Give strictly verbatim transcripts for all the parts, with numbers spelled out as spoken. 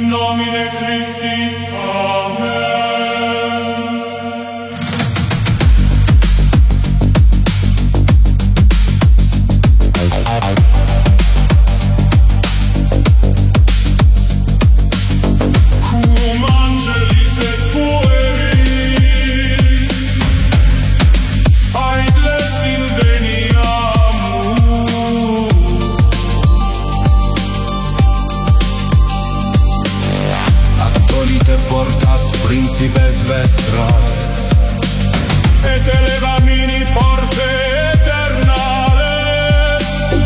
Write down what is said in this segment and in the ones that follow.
nomine Christi. Amen. Cum angelis et pueris aedes inveniamus, actolite portas principes vestras, et elevamini porte eternales,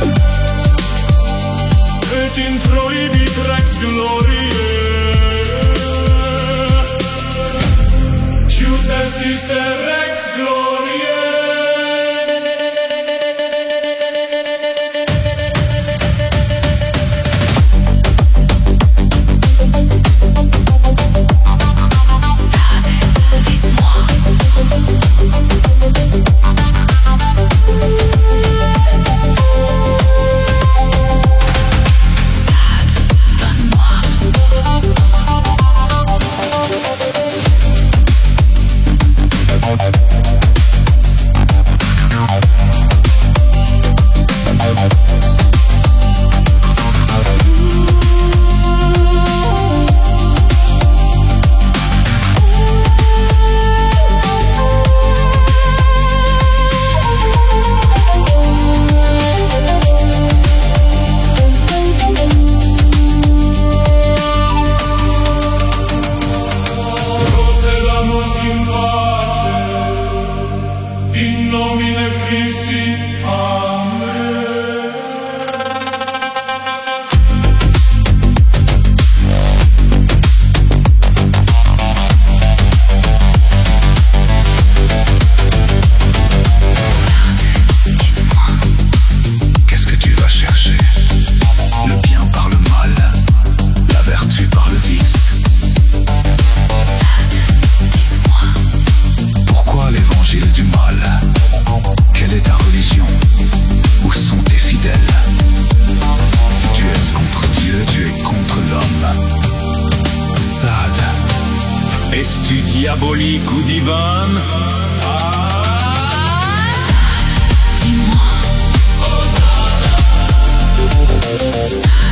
et introibit rex gloriae. Cius est iste rex gloriae? In pace, in nomine Christi. Amen. Qu'est-ce que tu vas chercher? Le bien par le mal, la vertu par le vice. Pourquoi l'évangile du mal? Quelle est ta religion? Où sont tes fidèles? Si tu es contre Dieu, tu es contre l'homme. Sade, Es-tu diabolique ou divin? Dis-moi, Hosanna.